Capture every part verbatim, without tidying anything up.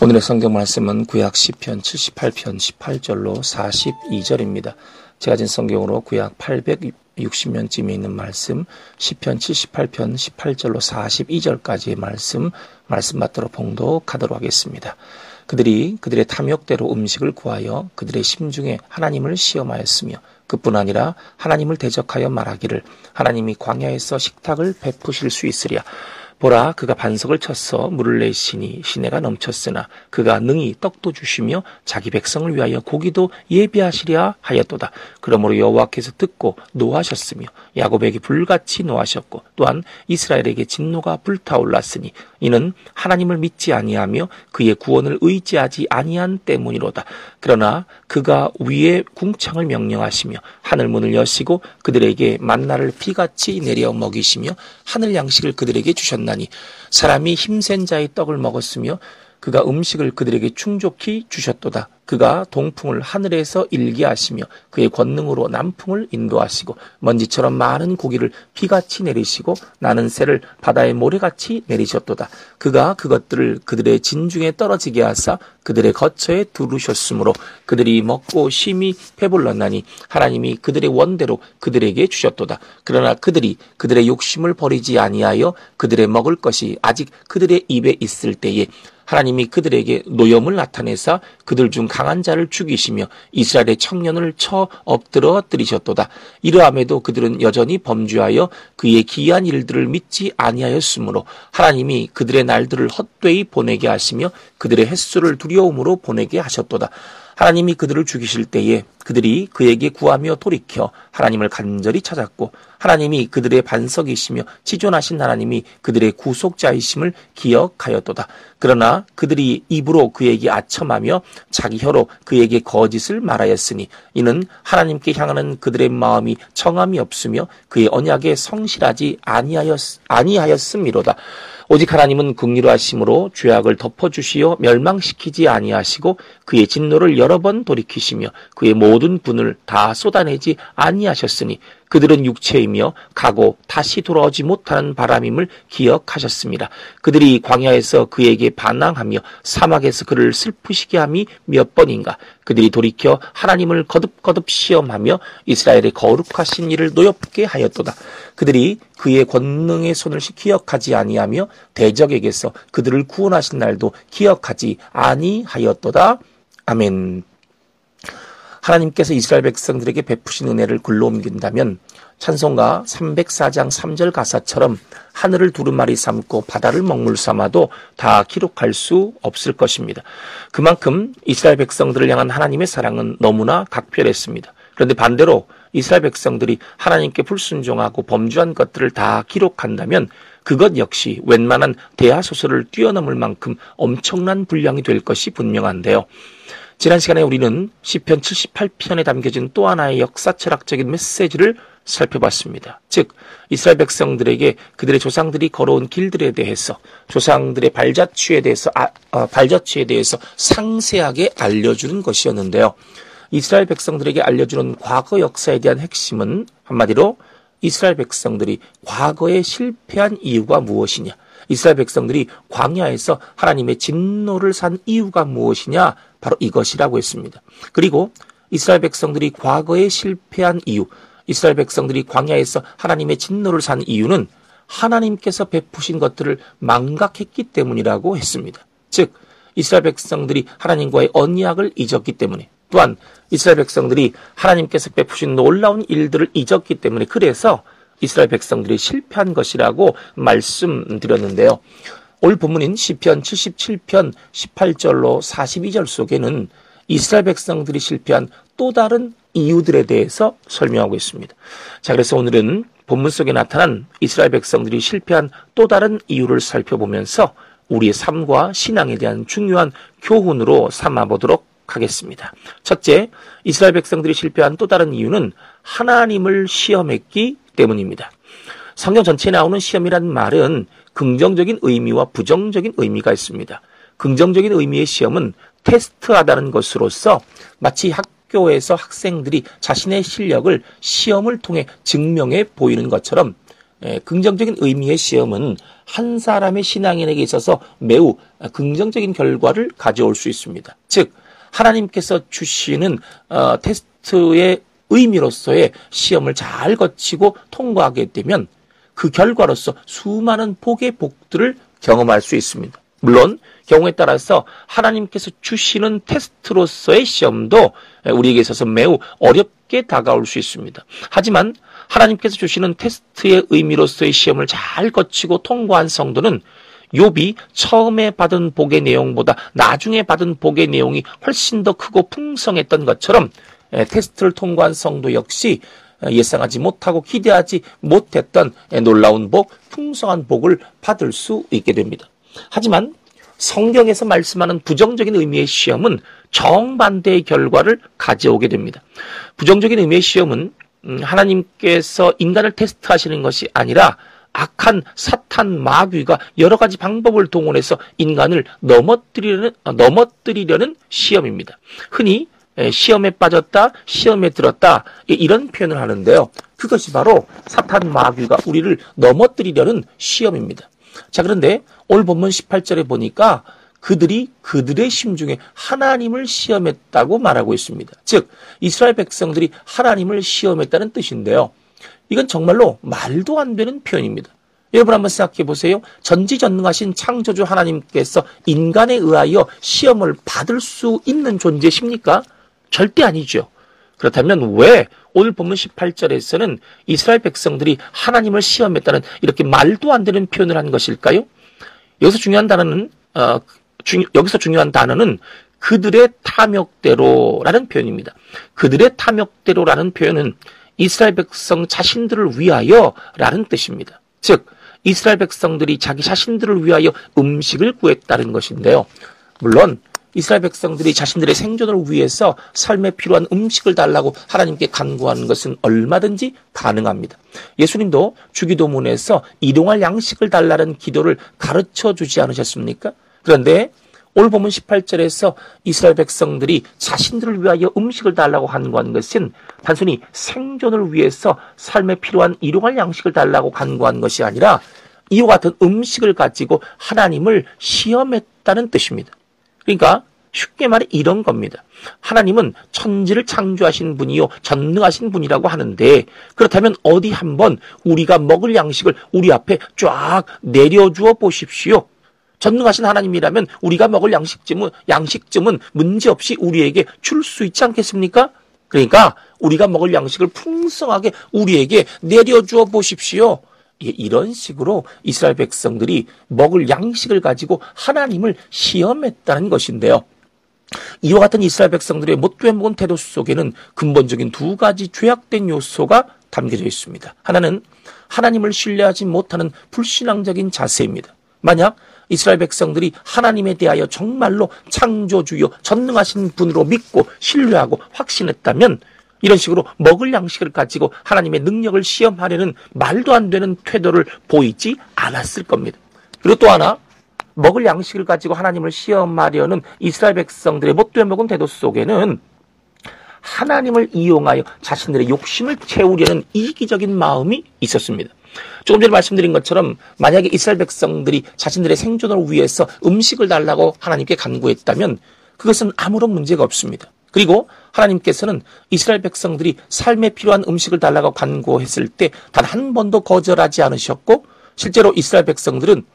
오늘의 성경 말씀은 구약 시편 칠십팔 편 십팔 절로 사십이 절입니다. 제가 진 성경으로 구약 팔백육십 면쯤에 있는 말씀, 시편 칠십팔 편 십팔 절로 사십이 절까지의 말씀, 말씀 받도록 봉독하도록 하겠습니다. 그들이 그들의 탐욕대로 음식을 구하여 그들의 심중에 하나님을 시험하였으며 그뿐 아니라 하나님을 대적하여 말하기를 하나님이 광야에서 식탁을 베푸실 수 있으랴. 보라, 그가 반석을 쳐서 물을 내시니 시내가 넘쳤으나 그가 능히 떡도 주시며 자기 백성을 위하여 고기도 예비하시랴 하였도다. 그러므로 여호와께서 듣고 노하셨으며 야곱에게 불같이 노하셨고 또한 이스라엘에게 진노가 불타올랐으니 이는 하나님을 믿지 아니하며 그의 구원을 의지하지 아니한 때문이로다. 그러나 그가 위에 궁창을 명령하시며 하늘 문을 여시고 그들에게 만나를 비같이 내려 먹이시며 하늘 양식을 그들에게 주셨나니 사람이 힘센 자의 떡을 먹었으며 그가 음식을 그들에게 충족히 주셨도다. 그가 동풍을 하늘에서 일게 하시며 그의 권능으로 남풍을 인도하시고 먼지처럼 많은 고기를 비같이 내리시고 나는 새를 바다의 모래같이 내리셨도다. 그가 그것들을 그들의 진중에 떨어지게 하사 그들의 거처에 두르셨으므로 그들이 먹고 심히 배불렀나니 하나님이 그들의 원대로 그들에게 주셨도다. 그러나 그들이 그들의 욕심을 버리지 아니하여 그들의 먹을 것이 아직 그들의 입에 있을 때에 하나님이 그들에게 노염을 나타내사 그들 중 강한 자를 죽이시며 이스라엘의 청년을 쳐 엎드러 뜨리셨도다. 이러함에도 그들은 여전히 범죄하여 그의 기이한 일들을 믿지 아니하였으므로 하나님이 그들의 날들을 헛되이 보내게 하시며 그들의 횟수를 두려움으로 보내게 하셨도다. 하나님이 그들을 죽이실 때에 그들이 그에게 구하며 돌이켜 하나님을 간절히 찾았고 하나님이 그들의 반석이시며 지존하신 하나님이 그들의 구속자이심을 기억하였도다. 그러나 그들이 입으로 그에게 아첨하며 자기 혀로 그에게 거짓을 말하였으니 이는 하나님께 향하는 그들의 마음이 청함이 없으며 그의 언약에 성실하지 아니하였, 아니하였음이로다. 오직 하나님은 긍휼로 하심으로 죄악을 덮어주시어 멸망시키지 아니하시고 그의 진노를 여러 번 돌이키시며 그의 모든 분을 다 쏟아내지 아니하셨으니 그들은 육체이며 가고 다시 돌아오지 못하는 바람임을 기억하셨습니다. 그들이 광야에서 그에게 반항하며 사막에서 그를 슬프시게 함이 몇 번인가. 그들이 돌이켜 하나님을 거듭거듭 시험하며 이스라엘의 거룩하신 일을 노엽게 하였도다. 그들이 그의 권능의 손을 기억하지 아니하며 대적에게서 그들을 구원하신 날도 기억하지 아니하였도다. 아멘. 하나님께서 이스라엘 백성들에게 베푸신 은혜를 글로 옮긴다면 찬송가 삼백사 장 삼 절 가사처럼 하늘을 두루마리 삼고 바다를 먹물 삼아도 다 기록할 수 없을 것입니다. 그만큼 이스라엘 백성들을 향한 하나님의 사랑은 너무나 각별했습니다. 그런데 반대로 이스라엘 백성들이 하나님께 불순종하고 범죄한 것들을 다 기록한다면 그것 역시 웬만한 대하소설을 뛰어넘을 만큼 엄청난 분량이 될 것이 분명한데요. 지난 시간에 우리는 시편 칠십팔 편에 담겨진 또 하나의 역사철학적인 메시지를 살펴봤습니다. 즉 이스라엘 백성들에게 그들의 조상들이 걸어온 길들에 대해서 조상들의 발자취에 대해서 아, 어, 발자취에 대해서 상세하게 알려주는 것이었는데요. 이스라엘 백성들에게 알려주는 과거 역사에 대한 핵심은 한마디로 이스라엘 백성들이 과거에 실패한 이유가 무엇이냐, 이스라엘 백성들이 광야에서 하나님의 진노를 산 이유가 무엇이냐, 바로 이것이라고 했습니다. 그리고 이스라엘 백성들이 과거에 실패한 이유, 이스라엘 백성들이 광야에서 하나님의 진노를 산 이유는 하나님께서 베푸신 것들을 망각했기 때문이라고 했습니다. 즉 이스라엘 백성들이 하나님과의 언약을 잊었기 때문에, 또한 이스라엘 백성들이 하나님께서 베푸신 놀라운 일들을 잊었기 때문에, 그래서 이스라엘 백성들이 실패한 것이라고 말씀드렸는데요. 오늘 본문인 시편 칠십칠 편 십팔 절로 사십이 절 속에는 이스라엘 백성들이 실패한 또 다른 이유들에 대해서 설명하고 있습니다. 자, 그래서 오늘은 본문 속에 나타난 이스라엘 백성들이 실패한 또 다른 이유를 살펴보면서 우리의 삶과 신앙에 대한 중요한 교훈으로 삼아보도록 하겠습니다. 첫째, 이스라엘 백성들이 실패한 또 다른 이유는 하나님을 시험했기 때문입니다. 성경 전체에 나오는 시험이란 말은 긍정적인 의미와 부정적인 의미가 있습니다. 긍정적인 의미의 시험은 테스트하다는 것으로서 마치 학교에서 학생들이 자신의 실력을 시험을 통해 증명해 보이는 것처럼, 에, 긍정적인 의미의 시험은 한 사람의 신앙인에게 있어서 매우 긍정적인 결과를 가져올 수 있습니다. 즉 하나님께서 주시는 어, 테스트의 의미로서의 시험을 잘 거치고 통과하게 되면 그 결과로서 수많은 복의 복들을 경험할 수 있습니다. 물론 경우에 따라서 하나님께서 주시는 테스트로서의 시험도 우리에게 있어서 매우 어렵게 다가올 수 있습니다. 하지만 하나님께서 주시는 테스트의 의미로서의 시험을 잘 거치고 통과한 성도는 욥이 처음에 받은 복의 내용보다 나중에 받은 복의 내용이 훨씬 더 크고 풍성했던 것처럼 테스트를 통과한 성도 역시 예상하지 못하고 기대하지 못했던 놀라운 복, 풍성한 복을 받을 수 있게 됩니다. 하지만 성경에서 말씀하는 부정적인 의미의 시험은 정반대의 결과를 가져오게 됩니다. 부정적인 의미의 시험은 하나님께서 인간을 테스트하시는 것이 아니라 악한 사탄 마귀가 여러 가지 방법을 동원해서 인간을 넘어뜨리려는, 넘어뜨리려는 시험입니다. 흔히 시험에 빠졌다, 시험에 들었다 이런 표현을 하는데요. 그것이 바로 사탄 마귀가 우리를 넘어뜨리려는 시험입니다. 자, 그런데 오늘 본문 십팔 절에 보니까 그들이 그들의 심중에 하나님을 시험했다고 말하고 있습니다. 즉 이스라엘 백성들이 하나님을 시험했다는 뜻인데요. 이건 정말로 말도 안 되는 표현입니다. 여러분 한번 생각해 보세요. 전지전능하신 창조주 하나님께서 인간에 의하여 시험을 받을 수 있는 존재십니까? 절대 아니죠. 그렇다면 왜 오늘 본문 십팔 절에서는 이스라엘 백성들이 하나님을 시험했다는 이렇게 말도 안 되는 표현을 한 것일까요? 여기서 중요한 단어는 어, 주, 여기서 중요한 단어는 그들의 탐욕대로라는 표현입니다. 그들의 탐욕대로라는 표현은 이스라엘 백성 자신들을 위하여라는 뜻입니다. 즉 이스라엘 백성들이 자기 자신들을 위하여 음식을 구했다는 것인데요. 물론 이스라엘 백성들이 자신들의 생존을 위해서 삶에 필요한 음식을 달라고 하나님께 간구하는 것은 얼마든지 가능합니다. 예수님도 주기도문에서 일용할 양식을 달라는 기도를 가르쳐 주지 않으셨습니까? 그런데 오늘 본문 십팔 절에서 이스라엘 백성들이 자신들을 위하여 음식을 달라고 간구한 것은 단순히 생존을 위해서 삶에 필요한 일용할 양식을 달라고 간구한 것이 아니라 이와 같은 음식을 가지고 하나님을 시험했다는 뜻입니다. 그러니까 쉽게 말해 이런 겁니다. 하나님은 천지를 창조하신 분이요 전능하신 분이라고 하는데 그렇다면 어디 한번 우리가 먹을 양식을 우리 앞에 쫙 내려주어 보십시오. 전능하신 하나님이라면 우리가 먹을 양식쯤은, 양식쯤은 문제없이 우리에게 줄 수 있지 않겠습니까? 그러니까 우리가 먹을 양식을 풍성하게 우리에게 내려주어 보십시오. 이런 식으로 이스라엘 백성들이 먹을 양식을 가지고 하나님을 시험했다는 것인데요. 이와 같은 이스라엘 백성들의 못돼 먹은 태도 속에는 근본적인 두 가지 죄악된 요소가 담겨져 있습니다. 하나는 하나님을 신뢰하지 못하는 불신앙적인 자세입니다. 만약 이스라엘 백성들이 하나님에 대하여 정말로 창조주요 전능하신 분으로 믿고 신뢰하고 확신했다면 이런 식으로 먹을 양식을 가지고 하나님의 능력을 시험하려는 말도 안 되는 태도를 보이지 않았을 겁니다. 그리고 또 하나 먹을 양식을 가지고 하나님을 시험하려는 이스라엘 백성들의 못돼 먹은 태도 속에는 하나님을 이용하여 자신들의 욕심을 채우려는 이기적인 마음이 있었습니다. 조금 전에 말씀드린 것처럼 만약에 이스라엘 백성들이 자신들의 생존을 위해서 음식을 달라고 하나님께 간구했다면 그것은 아무런 문제가 없습니다. 그리고 하나님께서는 이스라엘 백성들이 삶에 필요한 음식을 달라고 간구했을 때 단 한 번도 거절하지 않으셨고 실제로 이스라엘 백성들은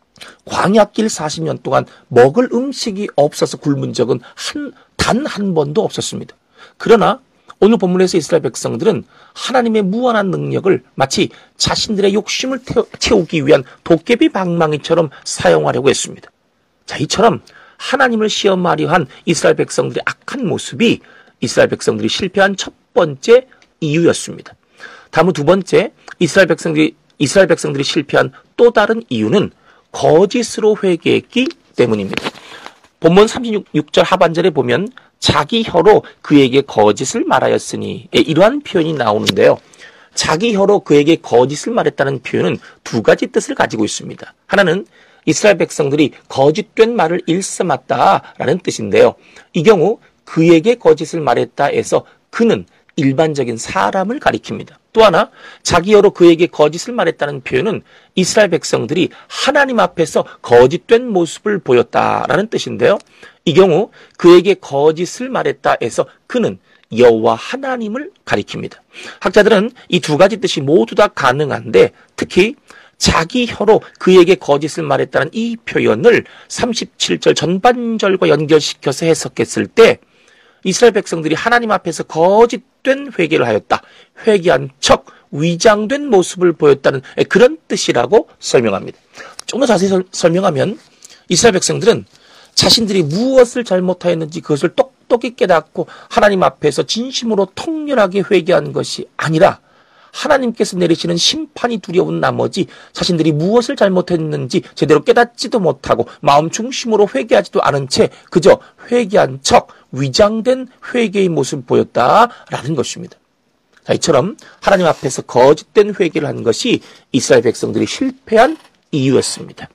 광야길 사십 년 동안 먹을 음식이 없어서 굶은 적은 한, 단 한 번도 없었습니다. 그러나 오늘 본문에서 이스라엘 백성들은 하나님의 무한한 능력을 마치 자신들의 욕심을 채우기 위한 도깨비 방망이처럼 사용하려고 했습니다. 자, 이처럼 하나님을 시험하려 한 이스라엘 백성들의 악한 모습이 이스라엘 백성들이 실패한 첫 번째 이유였습니다. 다음 두 번째, 이스라엘 백성들이, 이스라엘 백성들이 실패한 또 다른 이유는 거짓으로 회개했기 때문입니다. 본문 삼십육 절 하반절에 보면 자기 혀로 그에게 거짓을 말하였으니 이러한 표현이 나오는데요. 자기 혀로 그에게 거짓을 말했다는 표현은 두 가지 뜻을 가지고 있습니다. 하나는 이스라엘 백성들이 거짓된 말을 일삼았다라는 뜻인데요. 이 경우 그에게 거짓을 말했다에서 그는 일반적인 사람을 가리킵니다. 또 하나 자기 여로 그에게 거짓을 말했다는 표현은 이스라엘 백성들이 하나님 앞에서 거짓된 모습을 보였다라는 뜻인데요. 이 경우 그에게 거짓을 말했다 해서 그는 여호와 하나님을 가리킵니다. 학자들은 이 두 가지 뜻이 모두 다 가능한데 특히 자기 혀로 그에게 거짓을 말했다는 이 표현을 삼십칠 절 전반절과 연결시켜서 해석했을 때 이스라엘 백성들이 하나님 앞에서 거짓된 회개를 하였다. 회개한 척 위장된 모습을 보였다는 그런 뜻이라고 설명합니다. 좀 더 자세히 설명하면 이스라엘 백성들은 자신들이 무엇을 잘못하였는지 그것을 똑똑히 깨닫고 하나님 앞에서 진심으로 통렬하게 회개한 것이 아니라 하나님께서 내리시는 심판이 두려운 나머지 자신들이 무엇을 잘못했는지 제대로 깨닫지도 못하고 마음 중심으로 회개하지도 않은 채 그저 회개한 척 위장된 회개의 모습을 보였다라는 것입니다. 자, 이처럼 하나님 앞에서 거짓된 회개를 한 것이 이스라엘 백성들이 실패한 이유였습니다.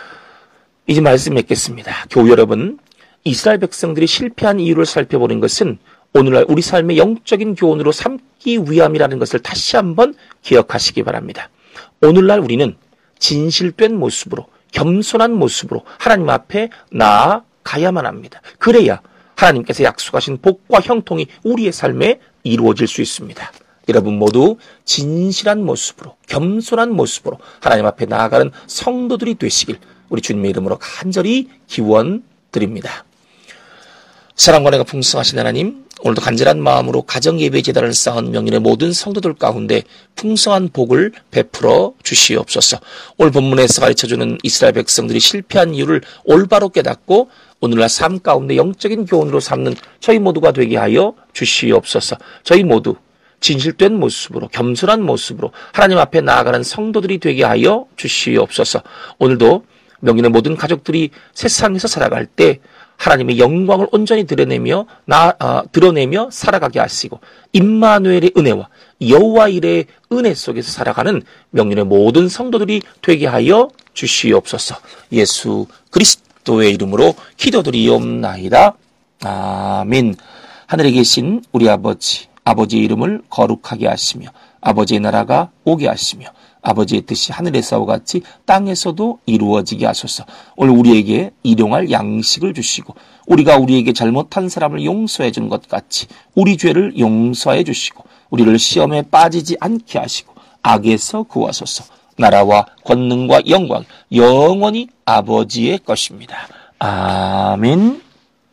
이제 말씀 맺겠습니다. 교우 여러분, 이스라엘 백성들이 실패한 이유를 살펴보는 것은 오늘날 우리 삶의 영적인 교훈으로 삼기 위함이라는 것을 다시 한번 기억하시기 바랍니다. 오늘날 우리는 진실된 모습으로 겸손한 모습으로 하나님 앞에 나아가야만 합니다. 그래야 하나님께서 약속하신 복과 형통이 우리의 삶에 이루어질 수 있습니다. 여러분 모두 진실한 모습으로 겸손한 모습으로 하나님 앞에 나아가는 성도들이 되시길 우리 주님의 이름으로 간절히 기원드립니다. 사랑과 은혜가 풍성하신 하나님, 오늘도 간절한 마음으로 가정예배 제단을 쌓은 명인의 모든 성도들 가운데 풍성한 복을 베풀어 주시옵소서. 오늘 본문에서 가르쳐주는 이스라엘 백성들이 실패한 이유를 올바로 깨닫고 오늘날 삶 가운데 영적인 교훈으로 삼는 저희 모두가 되게 하여 주시옵소서. 저희 모두 진실된 모습으로 겸손한 모습으로 하나님 앞에 나아가는 성도들이 되게 하여 주시옵소서. 오늘도 명인의 모든 가족들이 세상에서 살아갈 때 하나님의 영광을 온전히 드러내며 나 아, 드러내며 살아가게 하시고 임마누엘의 은혜와 여호와 일의 은혜 속에서 살아가는 명륜의 모든 성도들이 되게 하여 주시옵소서. 예수 그리스도의 이름으로 기도드리옵나이다. 아멘. 하늘에 계신 우리 아버지, 아버지의 이름을 거룩하게 하시며 아버지의 나라가 오게 하시며 아버지의 뜻이 하늘에서와 같이 땅에서도 이루어지게 하소서. 오늘 우리에게 일용할 양식을 주시고 우리가 우리에게 잘못한 사람을 용서해 준 것 같이 우리 죄를 용서해 주시고 우리를 시험에 빠지지 않게 하시고 악에서 구하소서. 나라와 권능과 영광 영원히 아버지의 것입니다. 아멘.